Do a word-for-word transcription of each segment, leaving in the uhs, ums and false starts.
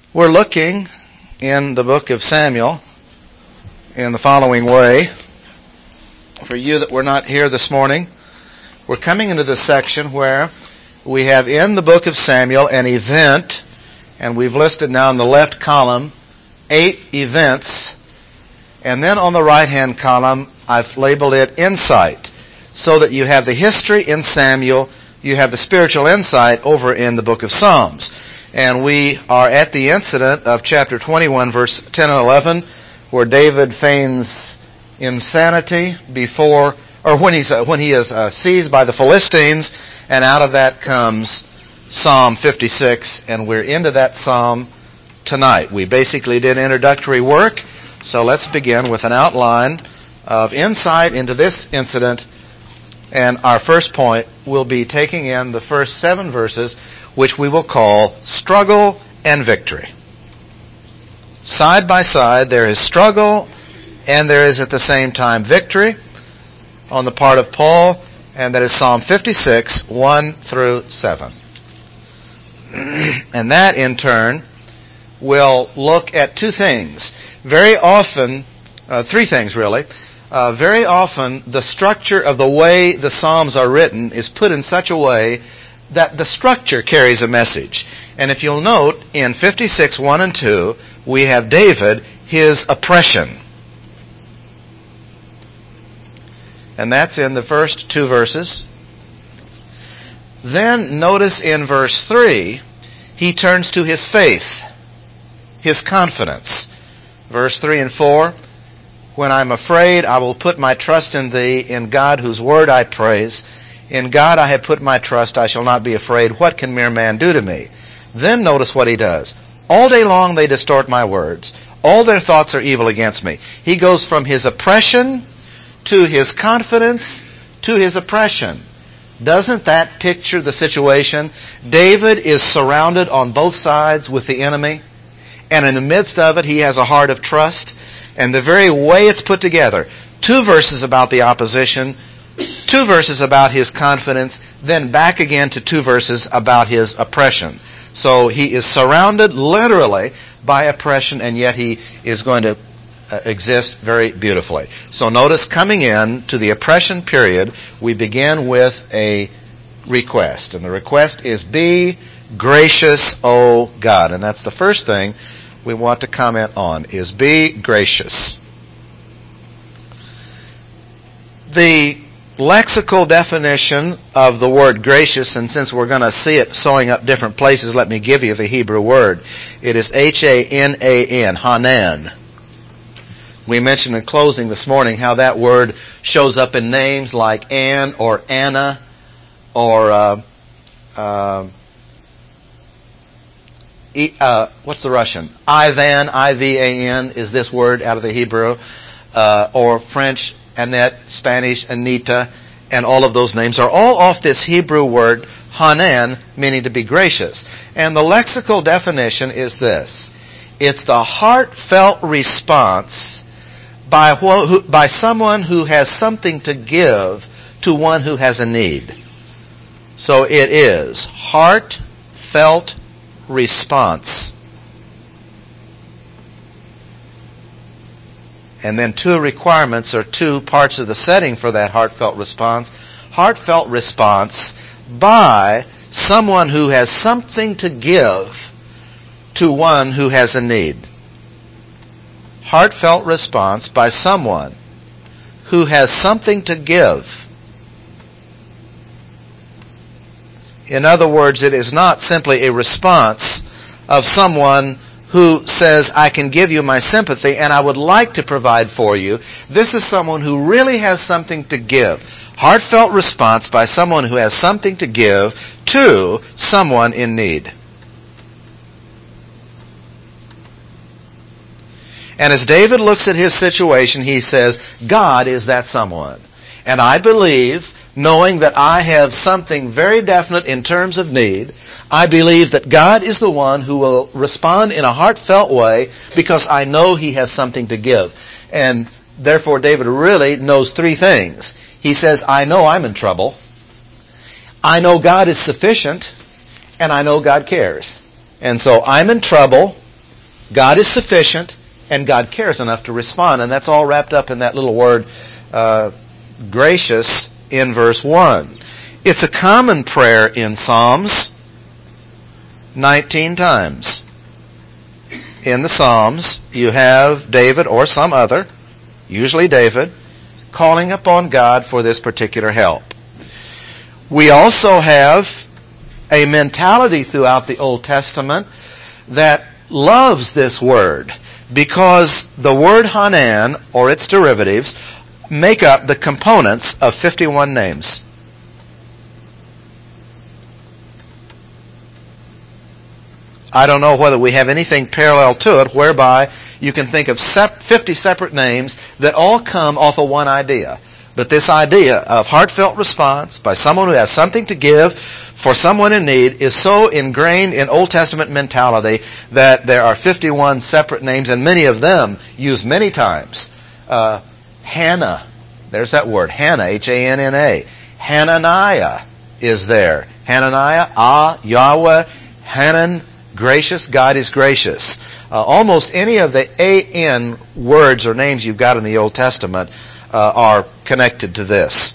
We're looking in the book of Samuel in the following way. For you that were not here this morning, we're coming into this section where we have in the book of Samuel an event, and we've listed now in the left column eight events, and then on the right-hand column I've labeled it insight, so that you have the history in Samuel, you have the spiritual insight over in the book of Psalms. And we are at the incident of chapter twenty-one, verse ten and eleven, where David feigns insanity before, or when he's uh, when he is uh, seized by the Philistines, and out of that comes Psalm fifty-six, and we're into that psalm tonight. We basically did introductory work, so let's begin with an outline of insight into this incident. And our first point will be taking in the first seven verses, which we will call struggle and victory. Side by side, there is struggle, and there is at the same time victory on the part of Paul, and that is Psalm fifty-six, one through seven. And that, in turn, will look at two things. Very often, uh, three things really. Uh, very often, the structure of the way the Psalms are written is put in such a way that the structure carries a message. And if you'll note, in fifty-six, one and two, we have David, his oppression. And that's in the first two verses. Then notice in verse three, he turns to his faith, his confidence. Verse three and four, when I'm afraid, I will put my trust in thee, in God whose word I praise. In God I have put my trust, I shall not be afraid. What can mere man do to me? Then notice what he does. All day long they distort my words. All their thoughts are evil against me. He goes from his oppression to his confidence to his oppression. Doesn't that picture the situation? David is surrounded on both sides with the enemy, and in the midst of it he has a heart of trust. And the very way it's put together, two verses about the opposition, two verses about his confidence, then back again to two verses about his oppression. So he is surrounded literally by oppression, and yet he is going to uh, exist very beautifully. So notice, coming in to the oppression period, we begin with a request. And the request is, be gracious, O God. And that's the first thing we want to comment on, is be gracious. The lexical definition of the word gracious, and since we're going to see it showing up different places, let me give you the Hebrew word. It is H A N A N, Hanan. We mentioned in closing this morning how that word shows up in names like Ann or Anna or uh, uh, Uh, what's the Russian? Ivan, I V A N is this word out of the Hebrew. Uh, or French, Annette, Spanish, Anita, and all of those names are all off this Hebrew word, Hanan, meaning to be gracious. And the lexical definition is this. It's the heartfelt response by, who, by someone who has something to give to one who has a need. So it is heartfelt response. And then two requirements, or two parts of the setting for that heartfelt response. Heartfelt response by someone who has something to give to one who has a need. Heartfelt response by someone who has something to give. In other words, it is not simply a response of someone who says, I can give you my sympathy and I would like to provide for you. This is someone who really has something to give. Heartfelt response by someone who has something to give to someone in need. And as David looks at his situation, he says, God is that someone. And I believe, knowing that I have something very definite in terms of need, I believe that God is the one who will respond in a heartfelt way because I know He has something to give. And therefore David really knows three things. He says, I know I'm in trouble. I know God is sufficient. And I know God cares. And so I'm in trouble. God is sufficient, and God cares enough to respond. And that's all wrapped up in that little word, uh, gracious, in verse one. It's a common prayer in Psalms, nineteen times. In the Psalms, you have David or some other, usually David, calling upon God for this particular help. We also have a mentality throughout the Old Testament that loves this word, because the word Hanan, or its derivatives, make up the components of fifty-one names. I don't know whether we have anything parallel to it whereby you can think of fifty separate names that all come off of one idea. But this idea of heartfelt response by someone who has something to give for someone in need is so ingrained in Old Testament mentality that there are fifty-one separate names, and many of them used many times. Uh, Hannah, there's that word, Hannah, H A N N A. Hananiah is there. Hananiah, Ah, Yahweh, Hanan, gracious, God is gracious. Uh, almost any of the A N words or names you've got in the Old Testament uh, are connected to this.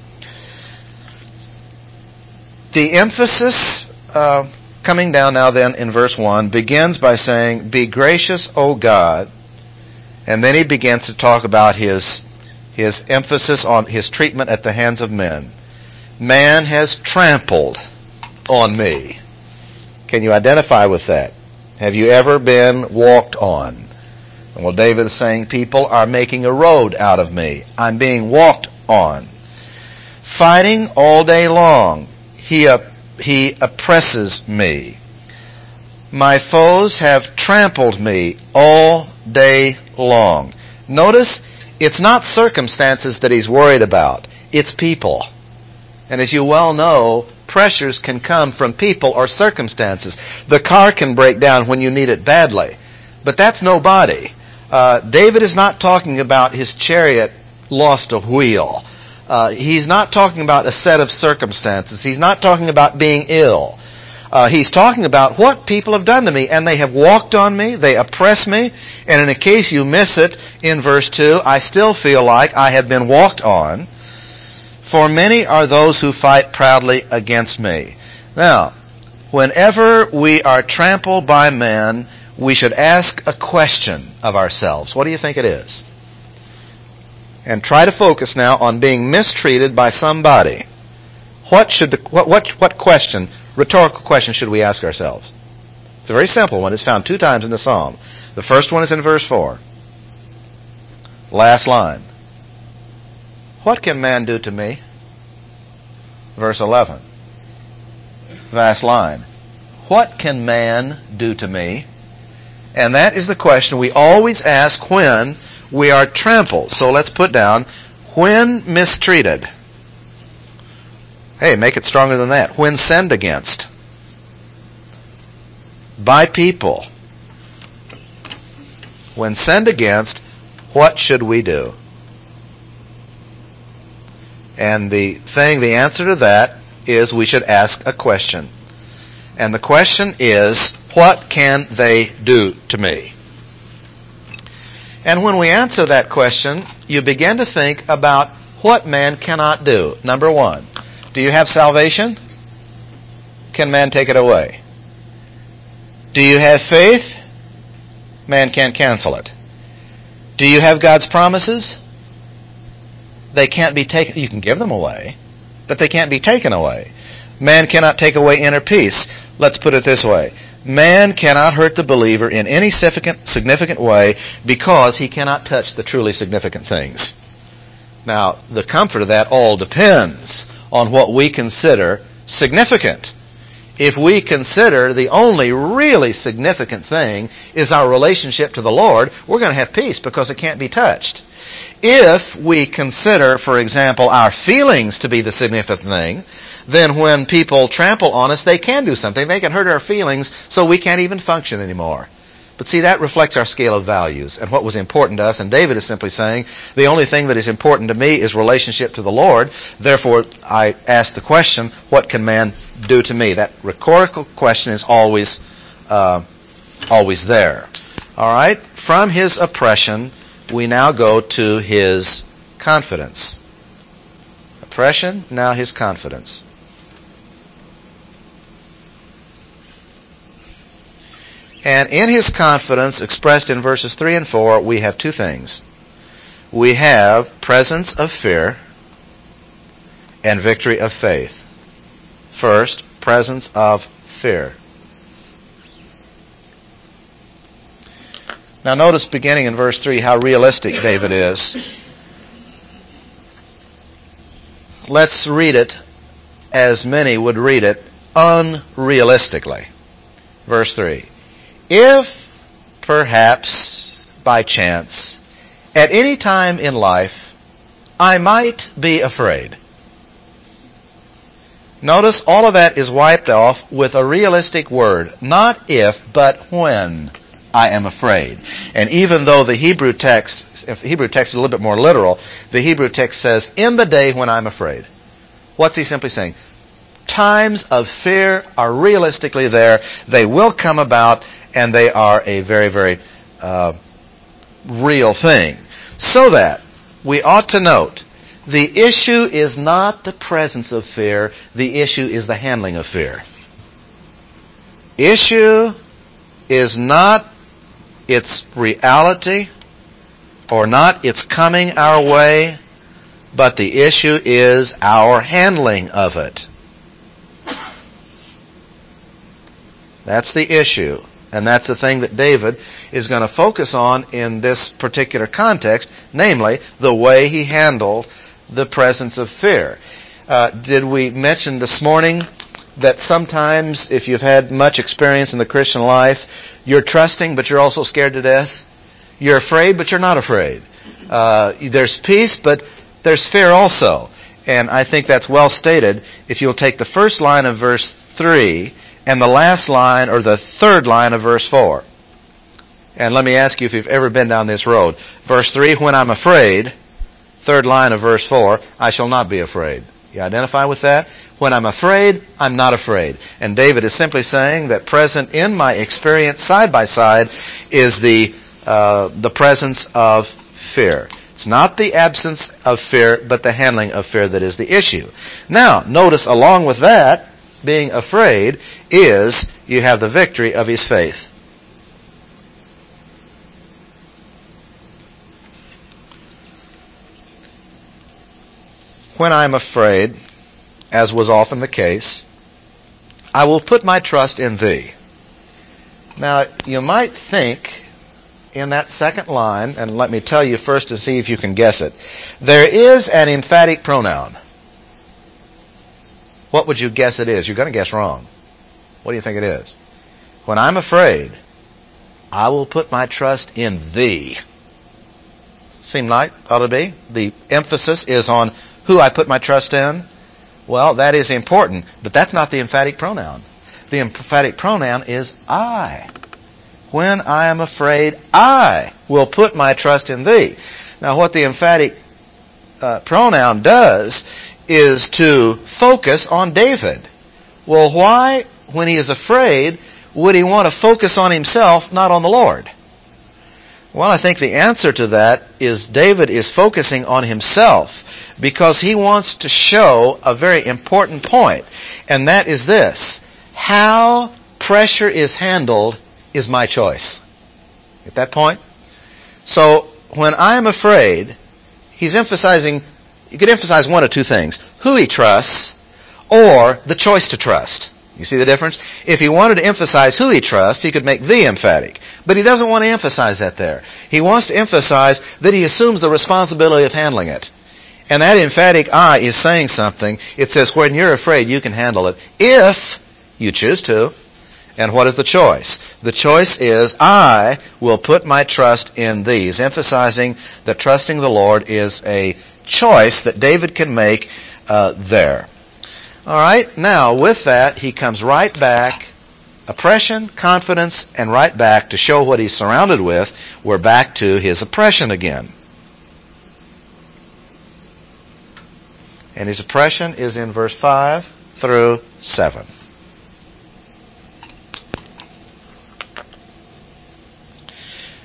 The emphasis uh, coming down now then in verse one begins by saying, "Be gracious, O God." And then he begins to talk about his, his emphasis on his treatment at the hands of men. Man has trampled on me. Can you identify with that? Have you ever been walked on? Well, David is saying people are making a road out of me. I'm being walked on. Fighting all day long. He, uh, he oppresses me. My foes have trampled me all day long. Notice, it's not circumstances that he's worried about. It's people. And as you well know, pressures can come from people or circumstances. The car can break down when you need it badly. But that's nobody. Uh, David is not talking about his chariot lost a wheel. Uh, he's not talking about a set of circumstances. He's not talking about being ill. Uh, he's talking about what people have done to me, and they have walked on me, they oppress me, and in a case you miss it, in verse two, I still feel like I have been walked on. For many are those who fight proudly against me. Now, whenever we are trampled by men, we should ask a question of ourselves. What do you think it is? And try to focus now on being mistreated by somebody. What should the, what, what, what question, rhetorical question should we ask ourselves? It's a very simple one. It's found two times in the Psalm. The first one is in verse four. Last line. What can man do to me? Verse eleven. Last line. What can man do to me? And that is the question we always ask when we are trampled. So let's put down, when mistreated. Hey, make it stronger than that. When sinned against. By people. When sinned against, what should we do? And the thing, the answer to that is we should ask a question. And the question is, what can they do to me? And when we answer that question, you begin to think about what man cannot do. Number one, do you have salvation? Can man take it away? Do you have faith? Man can't cancel it. Do you have God's promises? They can't be taken. You can give them away, but they can't be taken away. Man cannot take away inner peace. Let's put it this way. Man cannot hurt the believer in any significant, significant way because he cannot touch the truly significant things. Now, the comfort of that all depends on what we consider significant. If we consider the only really significant thing is our relationship to the Lord, we're going to have peace because it can't be touched. If we consider, for example, our feelings to be the significant thing, then when people trample on us, they can do something. They can hurt our feelings so we can't even function anymore. But see, that reflects our scale of values and what was important to us. And David is simply saying, the only thing that is important to me is relationship to the Lord. Therefore, I ask the question, what can man do to me? That rhetorical question is always, uh, always there. All right? From his oppression, we now go to his confidence. Oppression, now his confidence. And in his confidence, expressed in verses three and four, we have two things. We have presence of fear and victory of faith. First, presence of fear. Now notice beginning in verse three how realistic David is. Let's read it as many would read it unrealistically. Verse three. If perhaps by chance at any time in life I might be afraid. Notice all of that is wiped off with a realistic word. Not if, but when I am afraid. And even though the Hebrew text, if Hebrew text is a little bit more literal, the Hebrew text says, in the day when I'm afraid. What's he simply saying? Times of fear are realistically there. They will come about, and they are a very, very uh, real thing. So that we ought to note, the issue is not the presence of fear. The issue is the handling of fear. Issue is not its reality or not its coming our way, but the issue is our handling of it. That's the issue. And that's the thing that David is going to focus on in this particular context, namely, the way he handled the presence of fear. Uh, did we mention this morning that sometimes, if you've had much experience in the Christian life, you're trusting, but you're also scared to death? You're afraid, but you're not afraid. Uh, there's peace, but there's fear also. And I think that's well stated if you'll take the first line of verse three and the last line, or the third line of verse four. And let me ask you if you've ever been down this road. Verse three, when I'm afraid. Third line of verse four, I shall not be afraid. You identify with that? When I'm afraid, I'm not afraid. And David is simply saying that present in my experience side by side is the uh, the presence of fear. It's not the absence of fear, but the handling of fear that is the issue. Now, notice along with that, being afraid, is you have the victory of his faith. When I'm afraid, as was often the case, I will put my trust in thee. Now, you might think in that second line, and let me tell you first to see if you can guess it, there is an emphatic pronoun. What would you guess it is? You're going to guess wrong. What do you think it is? When I'm afraid, I will put my trust in thee. Seem like ought to be. The emphasis is on who I put my trust in. Well, that is important, but that's not the emphatic pronoun. The emphatic pronoun is I. When I am afraid, I will put my trust in thee. Now, what the emphatic uh, pronoun does is to focus on David. Well, why, when he is afraid, would he want to focus on himself, not on the Lord? Well, I think the answer to that is David is focusing on himself because he wants to show a very important point, and that is this. How pressure is handled is my choice. Get that point? So, when I am afraid, he's emphasizing, you could emphasize one of two things. Who he trusts, or the choice to trust. You see the difference? If he wanted to emphasize who he trusts, he could make the emphatic. But he doesn't want to emphasize that there. He wants to emphasize that he assumes the responsibility of handling it. And that emphatic I is saying something. It says, when you're afraid, you can handle it if you choose to. And what is the choice? The choice is, I will put my trust in these, emphasizing that trusting the Lord is a choice that David can make uh, there. All right, now with that, he comes right back, oppression, confidence, and right back to show what he's surrounded with. We're back to his oppression again. And his oppression is in verse five through seven.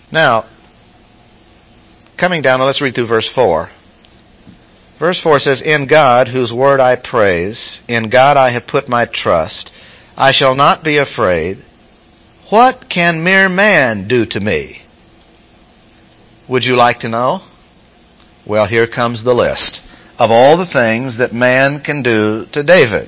Now, coming down, let's read through verse four. Verse four says, In God, whose word I praise, in God I have put my trust, I shall not be afraid. What can mere man do to me? Would you like to know? Well, here comes the list of all the things that man can do to David.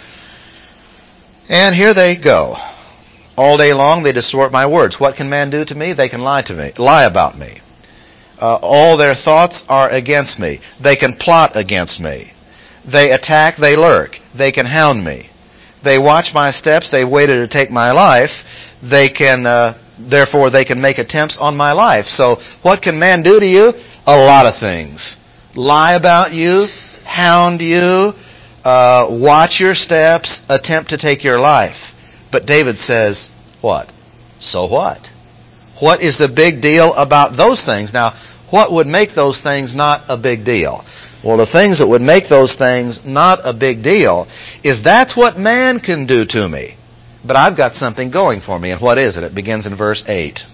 And here they go. All day long they distort my words. What can man do to me? They can lie to me, lie about me. Uh, all their thoughts are against me. They can plot against me. They attack, they lurk. They can hound me. They watch my steps, they waited to take my life. They can, uh, therefore they can make attempts on my life. So what can man do to you? A lot of things. Lie about you, hound you, uh, watch your steps, attempt to take your life. But David says, what? So what? What is the big deal about those things? Now, what would make those things not a big deal? Well, the things that would make those things not a big deal is that's what man can do to me. But I've got something going for me. And what is it? It begins in verse eight.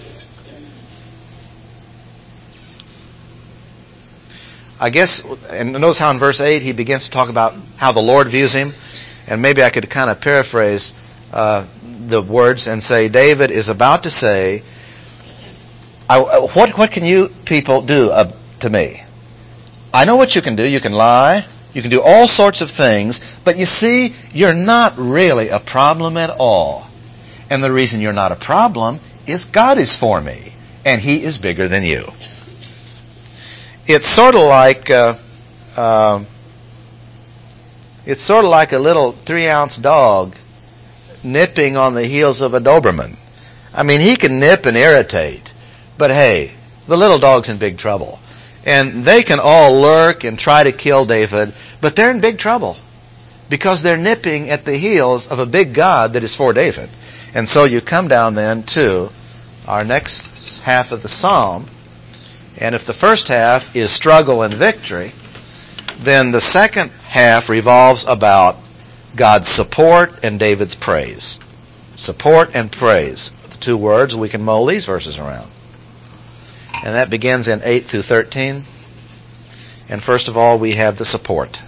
I guess, and notice how in verse eight he begins to talk about how the Lord views him. And maybe I could kind of paraphrase uh, the words and say, David is about to say, I, what, what can you people do uh, to me? I know what you can do. You can lie. You can do all sorts of things. But you see, you're not really a problem at all. And the reason you're not a problem is God is for me. And He is bigger than you. It's sort of like, uh, uh, it's sort of like a little three-ounce dog nipping on the heels of a Doberman. I mean, he can nip and irritate. But hey, the little dog's in big trouble. And they can all lurk and try to kill David, but they're in big trouble because they're nipping at the heels of a big God that is for David. And so you come down then to our next half of the psalm. And if the first half is struggle and victory, then the second half revolves about God's support and David's praise. Support and praise. With the two words, we can mull these verses around. And that begins in eight through thirteen. And first of all, we have the support.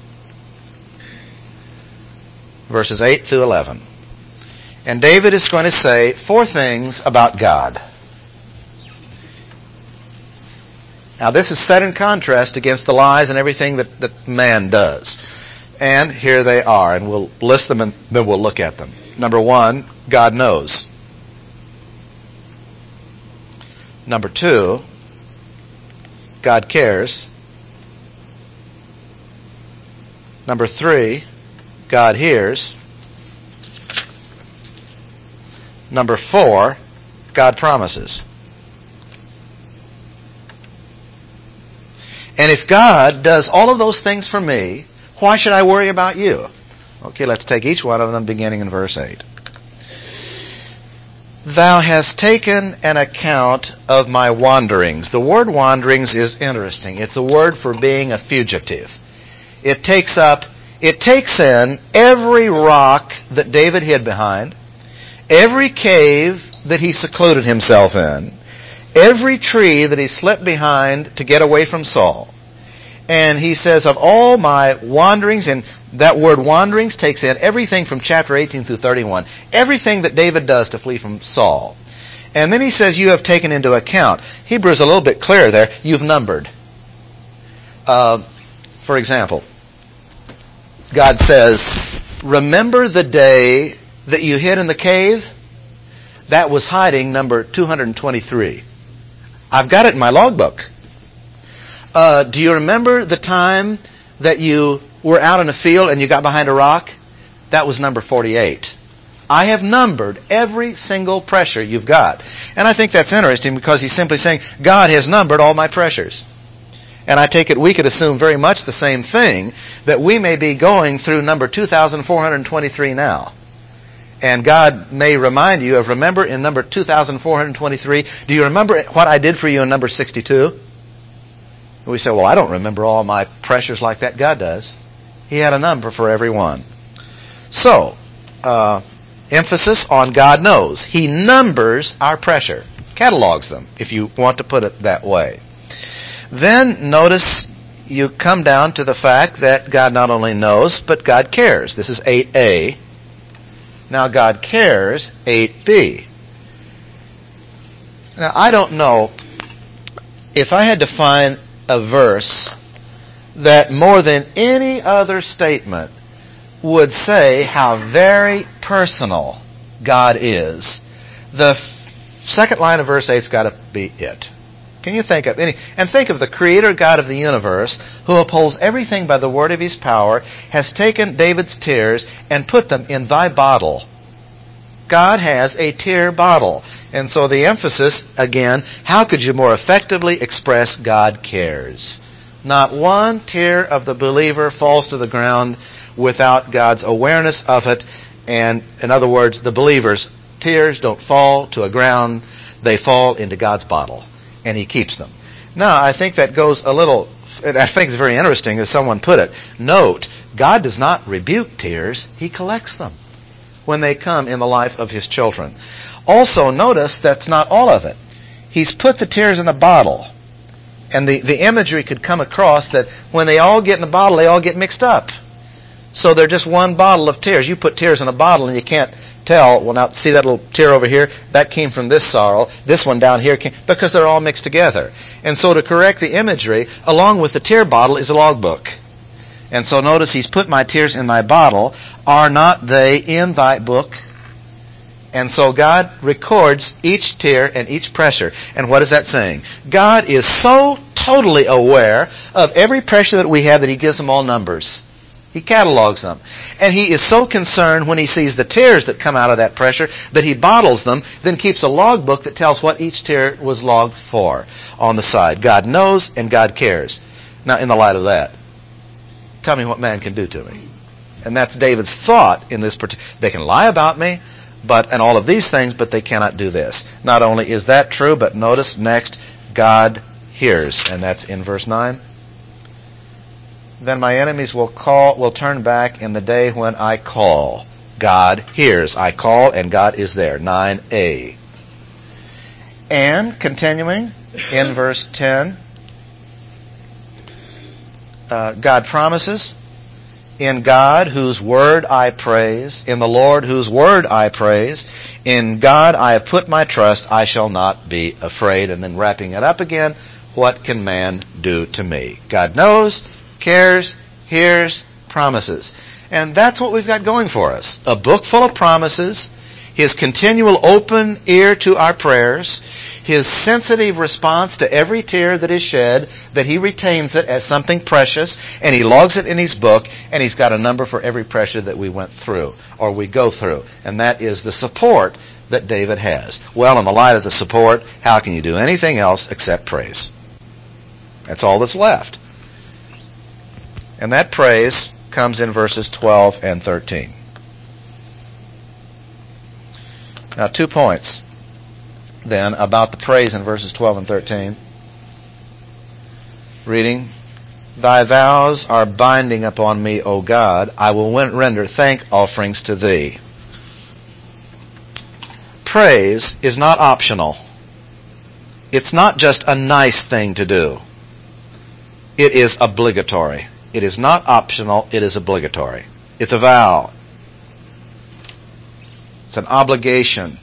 Verses eight through eleven. And David is going to say four things about God. Now this is set in contrast against the lies and everything that, that man does. And here they are, and we'll list them and then we'll look at them. Number one, God knows. Number two, God cares. Number three, God hears. Number four, God promises. And if God does all of those things for me, why should I worry about you? Okay, let's take each one of them beginning in verse eight. Thou hast taken an account of my wanderings. The word wanderings is interesting. It's a word for being a fugitive. It takes up, it takes in every rock that David hid behind, every cave that he secluded himself in, every tree that he slipped behind to get away from Saul. And he says, of all my wanderings, and that word wanderings takes in everything from chapter eighteen through thirty-one, everything that David does to flee from Saul. And then he says, you have taken into account. Hebrew is a little bit clearer there. You've numbered. Uh, for example, God says, remember the day that you hid in the cave? That was hiding number two hundred twenty-three. I've got it in my logbook. Uh, do you remember the time that you were out in a field and you got behind a rock? That was number forty-eight. I have numbered every single pressure you've got. And I think that's interesting because he's simply saying, God has numbered all my pressures. And I take it we could assume very much the same thing, that we may be going through number two thousand four hundred twenty-three now. And God may remind you of, remember in number two thousand four hundred twenty-three, do you remember what I did for you in number sixty-two? And we say, well, I don't remember all my pressures like that. God does. He had a number for every one. So, uh, emphasis on God knows. He numbers our pressure. catalogs them, if you want to put it that way. Then notice you come down to the fact that God not only knows, but God cares. This is eight A. Now God cares, eight B. Now I don't know if I had to find a verse that more than any other statement would say how very personal God is. The f- second line of verse eight's got to be it. Can you think of any? And think of the Creator God of the universe, who upholds everything by the word of His power, has taken David's tears and put them in thy bottle. God has a tear bottle. And so the emphasis, again, how could you more effectively express God cares? Not one tear of the believer falls to the ground without God's awareness of it. And in other words, the believer's tears don't fall to a ground, they fall into God's bottle. And He keeps them. Now, I think that goes a little, I think it's very interesting as someone put it. Note, God does not rebuke tears, He collects them when they come in the life of His children. Also, notice that's not all of it. He's put the tears in a bottle. And the, the imagery could come across that when they all get in a bottle, they all get mixed up. So they're just one bottle of tears. You put tears in a bottle and you can't tell, well now, see that little tear over here? That came from this sorrow. This one down here came, because they're all mixed together. And so to correct the imagery, along with the tear bottle is a logbook. And so notice He's put my tears in thy bottle. Are not they in thy book? And so God records each tear and each pressure. And what is that saying? God is so totally aware of every pressure that we have that He gives them all numbers. He catalogs them. And He is so concerned when He sees the tears that come out of that pressure that He bottles them, then keeps a logbook that tells what each tear was logged for on the side. God knows and God cares. Now, in the light of that, tell me what man can do to me. And that's David's thought in this particular. They can lie about me, but and all of these things, but they cannot do this. Not only is that true, but notice next, God hears. And that's in verse nine. Then my enemies will call, will turn back in the day when I call. God hears. I call and God is there. nine A. And, continuing in verse ten, uh, God promises, in God whose word I praise, in the Lord whose word I praise, in God I have put my trust, I shall not be afraid. And then wrapping it up again, what can man do to me? God knows, cares, hears, promises. And that's what we've got going for us. A book full of promises, His continual open ear to our prayers, His sensitive response to every tear that is shed, that He retains it as something precious, and He logs it in His book, and He's got a number for every pressure that we went through, or we go through. And that is the support that David has. Well, in the light of the support, how can you do anything else except praise? That's all that's left. And that praise comes in verses twelve and thirteen. Now, two points then about the praise in verses twelve and thirteen. Reading, Thy vows are binding upon me, O God. I will render thank offerings to Thee. Praise is not optional. It's not just a nice thing to do. It is obligatory. It is not optional, it is obligatory. It's a vow. It's an obligation.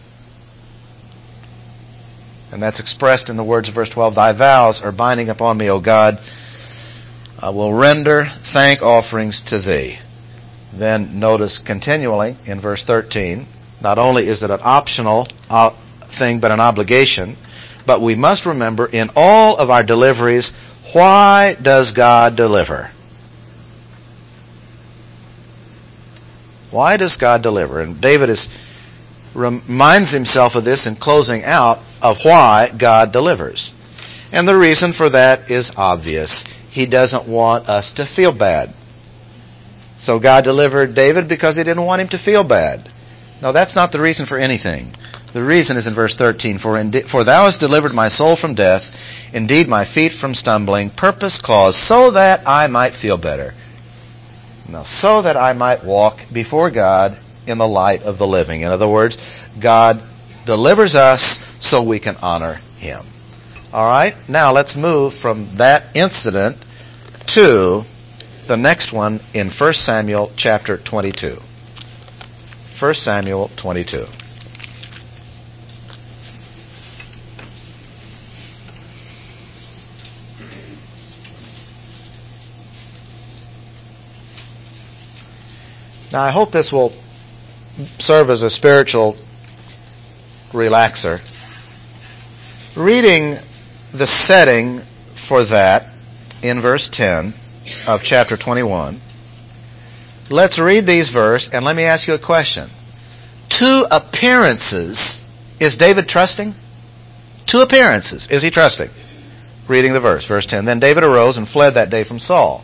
And that's expressed in the words of verse twelve. Thy vows are binding upon me, O God. I will render thank offerings to Thee. Then notice continually in verse thirteen, not only is it an optional uh, thing, but an obligation, but we must remember in all of our deliveries, why does God deliver? Why does God deliver? And David is, reminds himself of this in closing out of why God delivers. And the reason for that is obvious. He doesn't want us to feel bad. So God delivered David because He didn't want him to feel bad. No, that's not the reason for anything. The reason is in verse thirteen. For, indi- for Thou hast delivered my soul from death, indeed my feet from stumbling, purpose cause, so that I might feel better. Now, so that I might walk before God in the light of the living. In other words, God delivers us so we can honor him. All right? Now let's move from that incident to the next one in First Samuel chapter twenty-two. First Samuel twenty-two. Now I hope this will serve as a spiritual relaxer. Reading the setting for that in verse ten of chapter twenty-one. Let's read these verses and let me ask you a question. Two appearances, is David trusting? Two appearances, is he trusting? Reading the verse, verse ten. Then David arose and fled that day from Saul.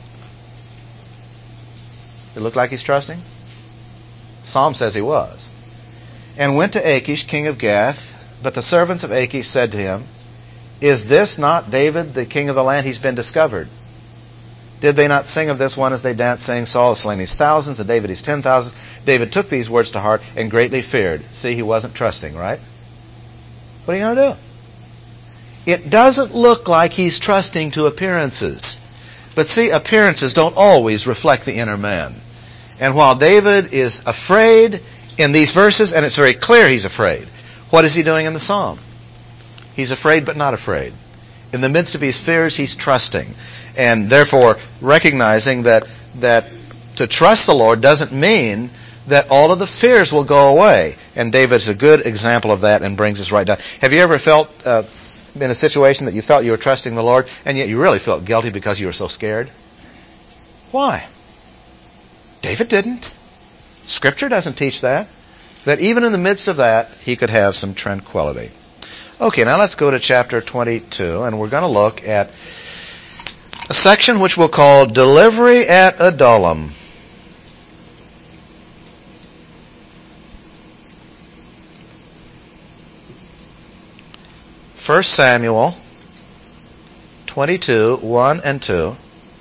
It look like he's trusting? Psalm says he was. And went to Achish, king of Gath. But the servants of Achish said to him, Is this not David, the king of the land? He's been discovered. Did they not sing of this one as they danced, saying, Saul has slain these thousands, and David these ten thousands? David took these words to heart and greatly feared. See, he wasn't trusting, right? What are you going to do? It doesn't look like he's trusting to appearances. But see, appearances don't always reflect the inner man. And while David is afraid in these verses, and it's very clear he's afraid, what is he doing in the psalm? He's afraid but not afraid. In the midst of his fears, he's trusting. And therefore, recognizing that that to trust the Lord doesn't mean that all of the fears will go away. And David's a good example of that and brings us right down. Have you ever felt uh, in a situation that you felt you were trusting the Lord, and yet you really felt guilty because you were so scared? Why? David didn't. Scripture doesn't teach that. That even in the midst of that, he could have some tranquility. Okay, now let's go to chapter twenty-two, and we're going to look at a section which we'll call Delivery at Adullam. First Samuel twenty-two, one and two.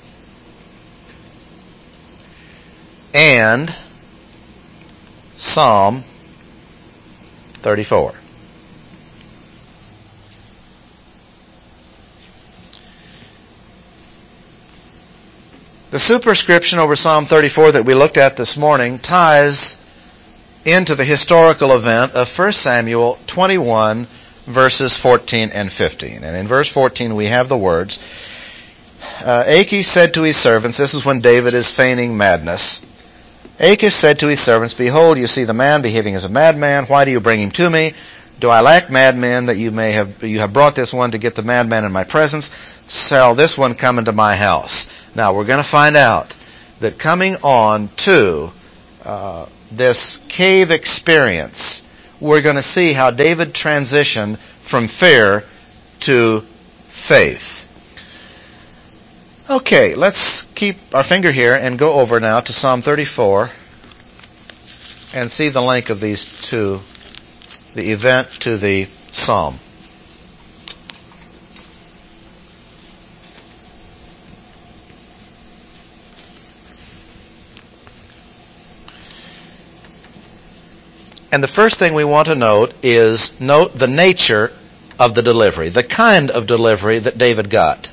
And Psalm thirty-four. The superscription over Psalm thirty-four that we looked at this morning ties into the historical event of First Samuel twenty-one, verses fourteen and fifteen. And in verse fourteen we have the words, uh, Achish said to his servants, this is when David is feigning madness, Achish said to his servants, Behold, you see the man behaving as a madman. Why do you bring him to me? Do I lack madmen that you may have, you have brought this one to get the madman in my presence? Shall this one come into my house? Now we're going to find out that coming on to uh, this cave experience, we're going to see how David transitioned from fear to faith. Okay, let's keep our finger here and go over now to Psalm thirty-four and see the link of these two, the event to the psalm. And the first thing we want to note is note the nature of the delivery, the kind of delivery that David got.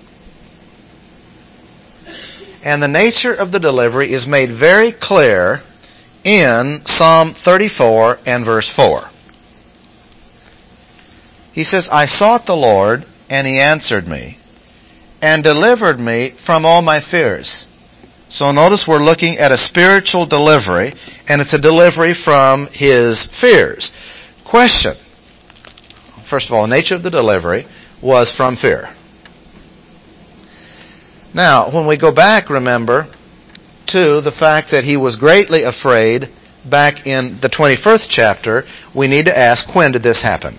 And the nature of the delivery is made very clear in Psalm thirty-four and verse four. He says, I sought the Lord, and he answered me, and delivered me from all my fears. So notice we're looking at a spiritual delivery, and it's a delivery from his fears. Question. First of all, the nature of the delivery was from fear. Now, when we go back, remember, to the fact that he was greatly afraid back in the twenty-first chapter, we need to ask, when did this happen?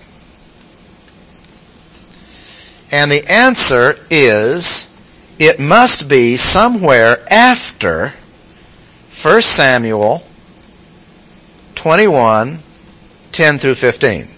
And the answer is, it must be somewhere after First Samuel twenty-one, ten through fifteen.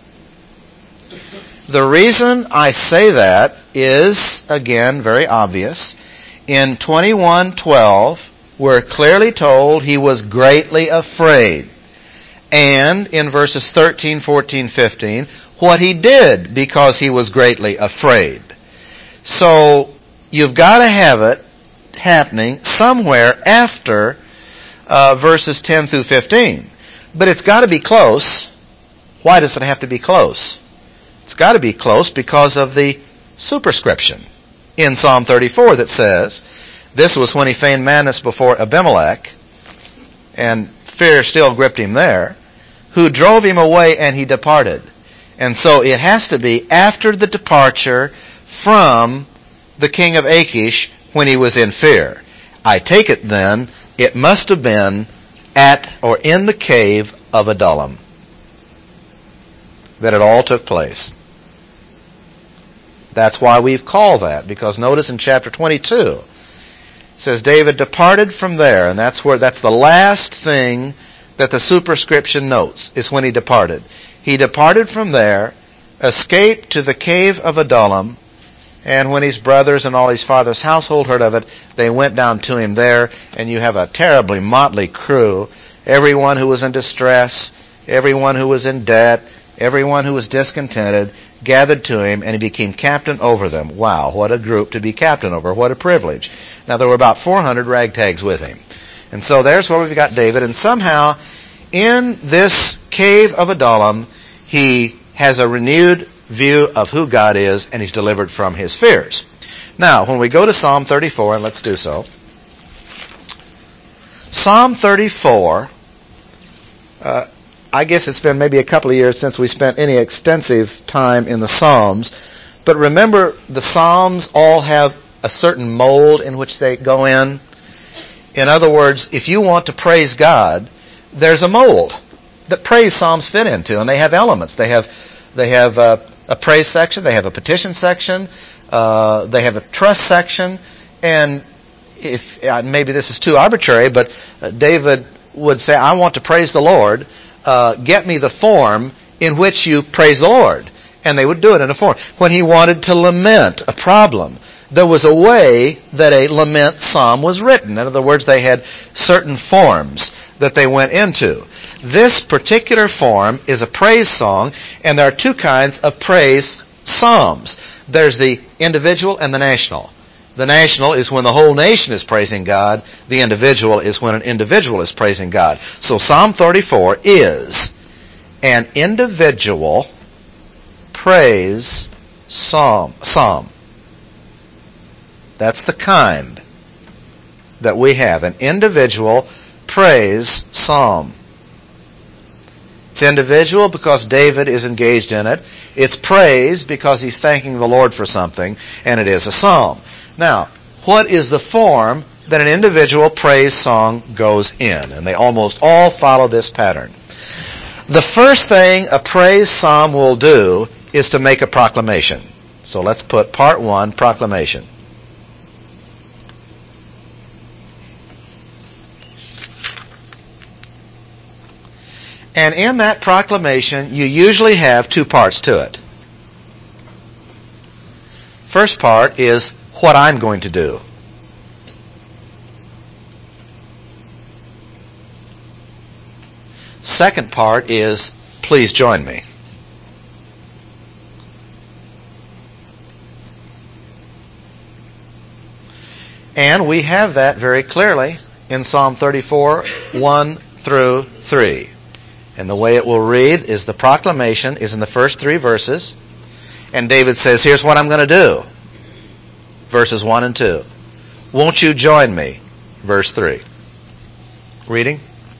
The reason I say that is, again, very obvious. In twenty-one twelve, we're clearly told he was greatly afraid. and in verses thirteen, fourteen, fifteen, what he did because he was greatly afraid. So you've got to have it happening somewhere after uh, verses ten through fifteen. But it's got to be close. Why does it have to be close? It's got to be close because of the superscription in Psalm thirty-four that says, this was when he feigned madness before Abimelech, and fear still gripped him there, who drove him away and he departed. And so it has to be after the departure from the king of Achish when he was in fear. I take it then, it must have been at or in the cave of Adullam that it all took place. That's why we've called that, because notice in chapter twenty-two, it says David departed from there, and that's where, that's the last thing that the superscription notes, is when he departed. He departed from there, escaped to the cave of Adullam, and when his brothers and all his father's household heard of it, they went down to him there, and you have a terribly motley crew. Everyone who was in distress, everyone who was in debt, everyone who was discontented, gathered to him, and he became captain over them. Wow, what a group to be captain over. What a privilege. Now, there were about four hundred ragtags with him. And so there's where we've got David, and somehow in this cave of Adullam, he has a renewed view of who God is, and he's delivered from his fears. Now, when we go to Psalm thirty-four, and let's do so. Psalm thirty-four, uh, I guess it's been maybe a couple of years since we spent any extensive time in the Psalms, but remember the Psalms all have a certain mold in which they go in. In other words, if you want to praise God, there's a mold that praise Psalms fit into, and they have elements. They have they have a, a praise section, they have a petition section, uh, they have a trust section, and if uh, maybe this is too arbitrary, but uh, David would say, I want to praise the Lord, uh, get me the form in which you praise the Lord. And they would do it in a form. When he wanted to lament a problem, there was a way that a lament psalm was written. In other words, they had certain forms that they went into. This particular form is a praise song, and there are two kinds of praise psalms. There's the individual and the national. The national is when the whole nation is praising God. The individual is when an individual is praising God. So Psalm thirty-four is an individual praise psalm. psalm. That's the kind that we have, an individual praise psalm. It's individual because David is engaged in it. It's praise because he's thanking the Lord for something, and it is a psalm. Now, what is the form that an individual praise song goes in? And they almost all follow this pattern. The first thing a praise psalm will do is to make a proclamation. So let's put part one, proclamation. And in that proclamation, you usually have two parts to it. First part is what I'm going to do. Second part is, please join me. And we have that very clearly in Psalm thirty-four, one through three. And the way it will read is the proclamation is in the first three verses. And David says, here's what I'm going to do. Verses one and two. Won't you join me? Verse three. Reading.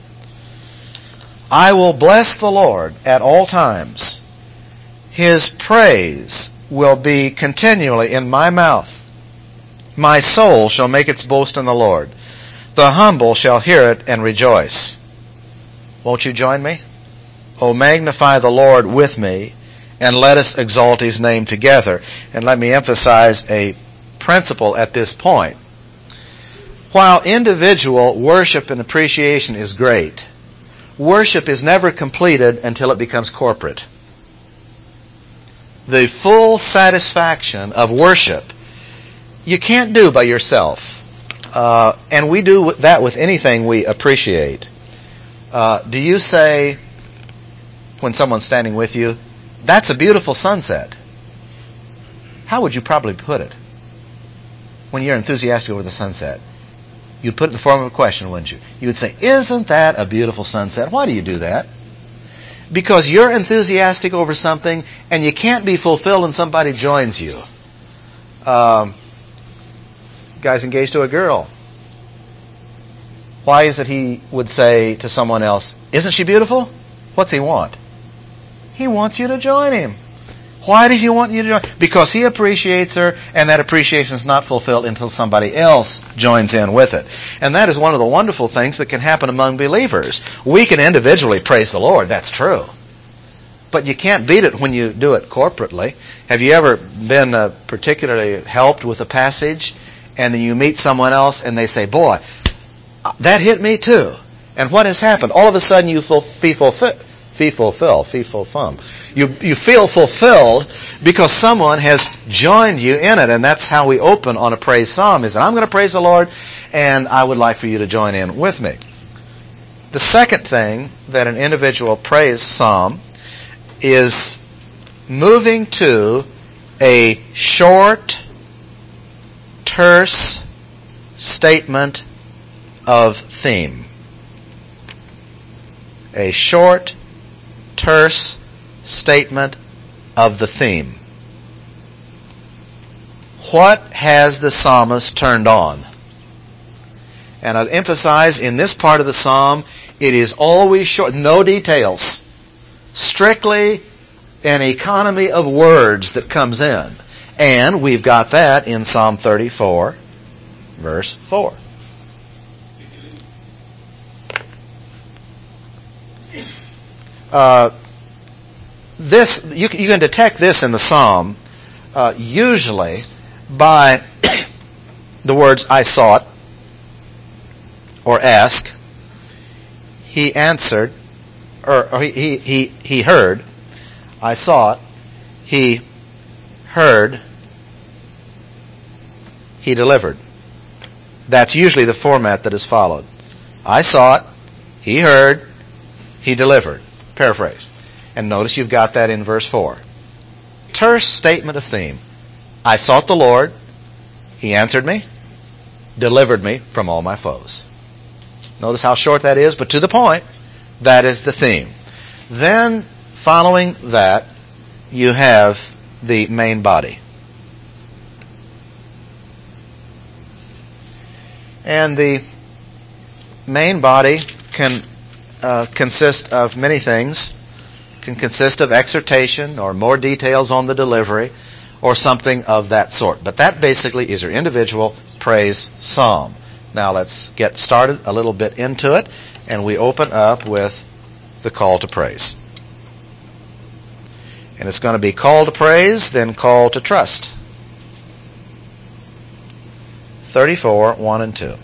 I will bless the Lord at all times. His praise will be continually in my mouth. My soul shall make its boast in the Lord. The humble shall hear it and rejoice. Won't you join me? Oh, magnify the Lord with me, and let us exalt His name together. And let me emphasize a principle at this point. While individual worship and appreciation is great, worship is never completed until it becomes corporate. The full satisfaction of worship you can't do by yourself. Uh, and we do that with anything we appreciate. Uh, do you say, when someone's standing with you, that's a beautiful sunset. How would you probably put it when you're enthusiastic over the sunset? You'd put it in the form of a question, wouldn't you? You would say, isn't that a beautiful sunset? Why do you do that? Because you're enthusiastic over something and you can't be fulfilled when somebody joins you. Um, guy's engaged to a girl. Why is it he would say to someone else, isn't she beautiful? What's he want? He wants you to join him. Why does he want you to join? Because he appreciates her, and that appreciation is not fulfilled until somebody else joins in with it. And that is one of the wonderful things that can happen among believers. We can individually praise the Lord, that's true. But you can't beat it when you do it corporately. Have you ever been uh, particularly helped with a passage, and then you meet someone else, and they say, boy, that hit me too. And what has happened? All of a sudden you feel fulfilled. Fee fulfill, fee fulfum. You you feel fulfilled because someone has joined you in it, and that's how we open on a praise psalm. Is that I'm going to praise the Lord, and I would like for you to join in with me. The second thing that an individual praise psalm is moving to a short, terse statement of theme. A short, terse statement of the theme. What has the psalmist turned on? And I'd emphasize in this part of the psalm, it is always short, no details. Strictly an economy of words that comes in. And we've got that in Psalm thirty-four, verse four. Uh, this you, you can detect this in the psalm uh, usually by the words "I sought" or "ask." He answered, or, or he, he he he heard. I sought. He heard. He delivered. That's usually the format that is followed. I sought. He heard. He delivered. Paraphrase. And notice you've got that in verse four. Terse statement of theme. I sought the Lord. He answered me. Delivered me from all my foes. Notice how short that is, but to the point. That is the theme. Then, following that, you have the main body. And the main body can Uh, consist of many things. Can consist of exhortation or more details on the delivery or something of that sort. But that basically is your individual praise psalm. Now let's get started a little bit into it, and we open up with the call to praise. And it's going to be call to praise, then call to trust. thirty-four, one and two.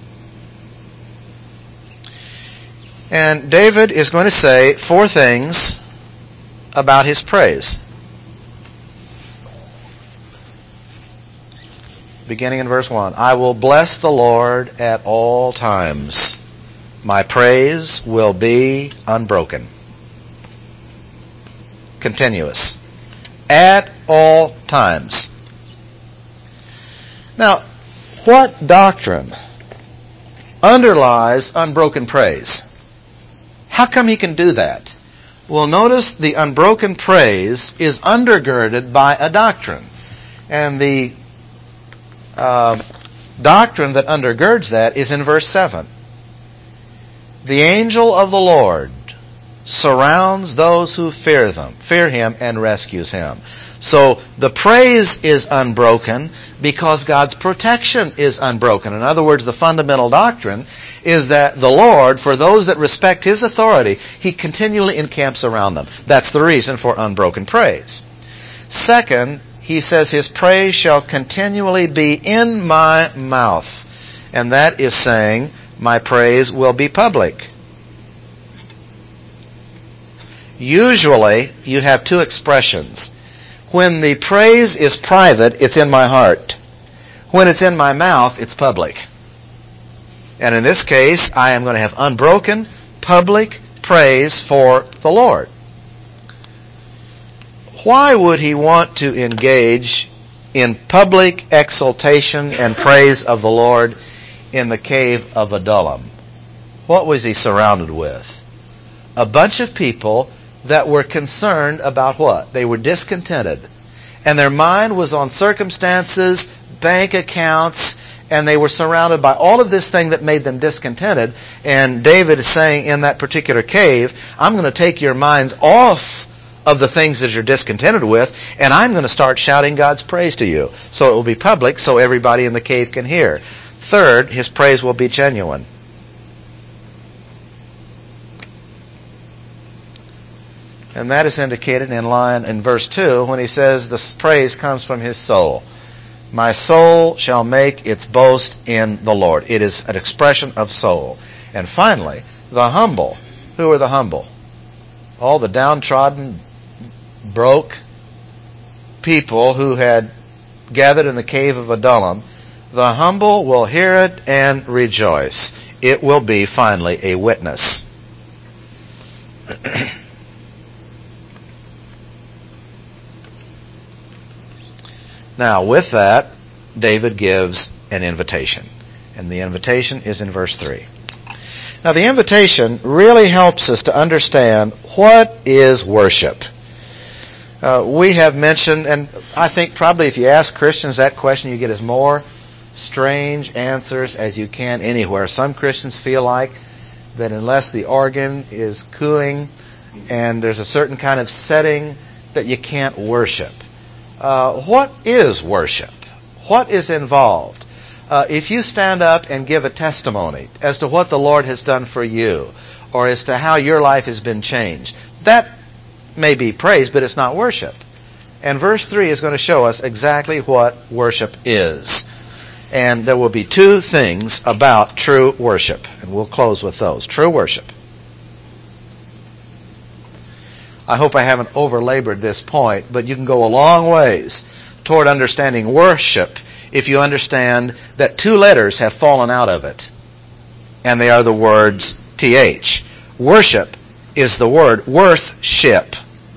And David is going to say four things about his praise. Beginning in verse one. I will bless the Lord at all times. My praise will be unbroken. Continuous. At all times. Now, what doctrine underlies unbroken praise? How come he can do that? Well, notice the unbroken praise is undergirded by a doctrine. And the uh, doctrine that undergirds that is in verse seven. The angel of the Lord surrounds those who fear them, fear him and rescues him. So the praise is unbroken because God's protection is unbroken. In other words, the fundamental doctrine is that the Lord, for those that respect his authority, he continually encamps around them. That's the reason for unbroken praise. Second, he says his praise shall continually be in my mouth. And that is saying my praise will be public. Usually, you have two expressions. When the praise is private, it's in my heart. When it's in my mouth, it's public. And in this case, I am going to have unbroken, public praise for the Lord. Why would he want to engage in public exaltation and praise of the Lord in the cave of Adullam? What was he surrounded with? A bunch of people that were concerned about what? They were discontented. And their mind was on circumstances, bank accounts, and they were surrounded by all of this thing that made them discontented. And David is saying in that particular cave, I'm going to take your minds off of the things that you're discontented with, and I'm going to start shouting God's praise to you. So it will be public, so everybody in the cave can hear. Third, his praise will be genuine. And that is indicated in line in verse two when he says this praise comes from his soul. My soul shall make its boast in the Lord. It is an expression of soul. And finally, the humble. Who are the humble? All the downtrodden, broke people who had gathered in the cave of Adullam. The humble will hear it and rejoice. It will be finally a witness. Now, with that, David gives an invitation. And the invitation is in verse three. Now, the invitation really helps us to understand what is worship. Uh, we have mentioned, and I think probably if you ask Christians that question, you get as more strange answers as you can anywhere. Some Christians feel like that unless the organ is cooing and there's a certain kind of setting that you can't worship. Uh, what is worship? What is involved? Uh, if you stand up and give a testimony as to what the Lord has done for you, or as to how your life has been changed, that may be praise, but it's not worship. And verse three is going to show us exactly what worship is. And there will be two things about true worship, and we'll close with those. True worship. I hope I haven't overlabored this point, but you can go a long ways toward understanding worship if you understand that two letters have fallen out of it. And they are the words T H. Worship is the word worth-ship.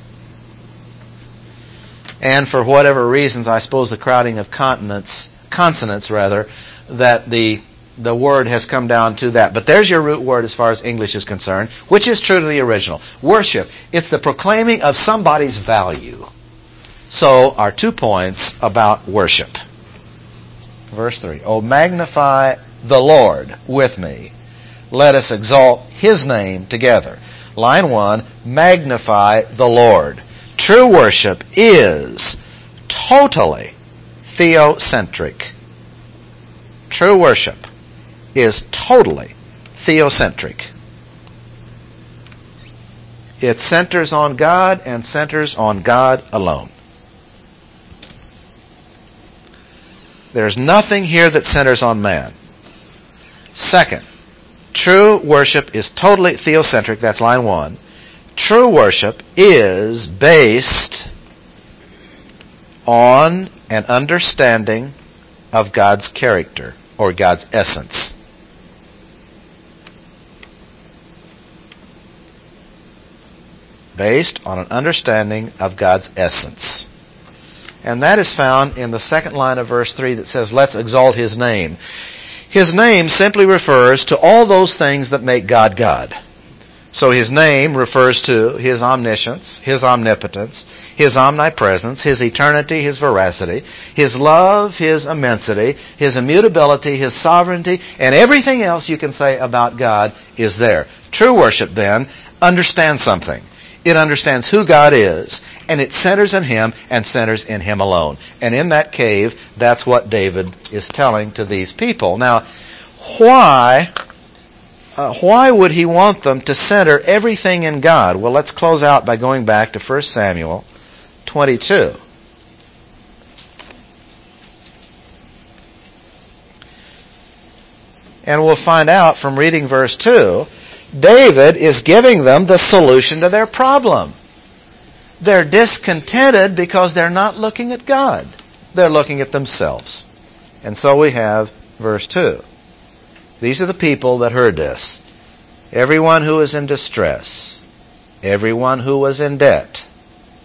And for whatever reasons, I suppose the crowding of consonants, consonants rather, that the the word has come down to that. But there's your root word as far as English is concerned, which is true to the original. Worship, it's the proclaiming of somebody's value. So, our two points about worship. Verse three, Oh, magnify the Lord with me. Let us exalt His name together. Line one, magnify the Lord. True worship is totally theocentric. True worship is totally theocentric. It centers on God and centers on God alone. There's nothing here that centers on man. Second, true worship is totally theocentric. That's line one. True worship is based on an understanding of God's character or God's essence. Based on an understanding of God's essence. And that is found in the second line of verse three that says, let's exalt His name. His name simply refers to all those things that make God God. So His name refers to His omniscience, His omnipotence, His omnipresence, His eternity, His veracity, His love, His immensity, His immutability, His sovereignty, and everything else you can say about God is there. True worship, then, understands something. It understands who God is, and it centers in Him and centers in Him alone. And in that cave, that's what David is telling to these people. Now, why... Uh, why would he want them to center everything in God? Well, let's close out by going back to First Samuel twenty-two. And we'll find out from reading verse two, David is giving them the solution to their problem. They're discontented because they're not looking at God. They're looking at themselves. And so we have verse two. These are the people that heard this. Everyone who was in distress, everyone who was in debt,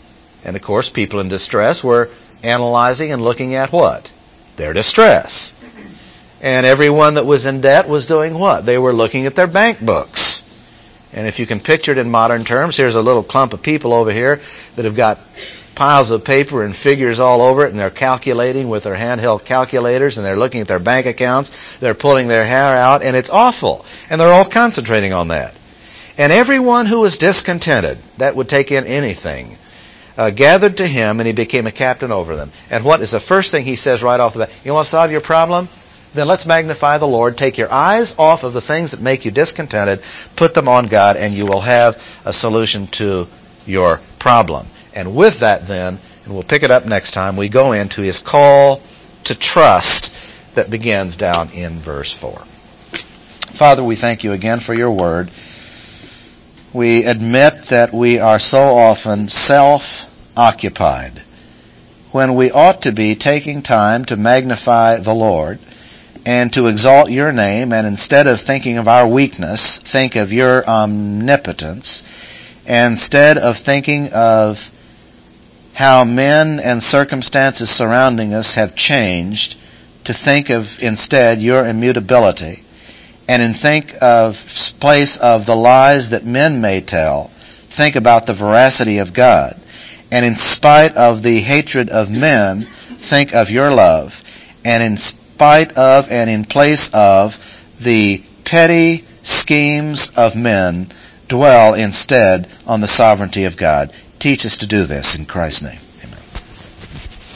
And of course, people in distress were analyzing and looking at what? Their distress. And everyone that was in debt was doing what? They were looking at their bank books. And if you can picture it in modern terms, here's a little clump of people over here that have got piles of paper and figures all over it, and they're calculating with their handheld calculators, and they're looking at their bank accounts, they're pulling their hair out, and it's awful. And they're all concentrating on that. And everyone who was discontented, that would take in anything, uh, gathered to him, and he became a captain over them. And what is the first thing he says right off the bat? You want to solve your problem? Then let's magnify the Lord. Take your eyes off of the things that make you discontented, put them on God, and you will have a solution to your problem. And with that then, and we'll pick it up next time, we go into his call to trust that begins down in verse four. Father, we thank you again for your word. We admit that we are so often self-occupied when we ought to be taking time to magnify the Lord and to exalt your name, and instead of thinking of our weakness, think of your omnipotence. And instead of thinking of how men and circumstances surrounding us have changed, to think of instead your immutability. And in think of place of the lies that men may tell, think about the veracity of God. And in spite of the hatred of men, think of your love. And in spite of and in place of the petty schemes of men, dwell instead on the sovereignty of God. Teach us to do this in Christ's name.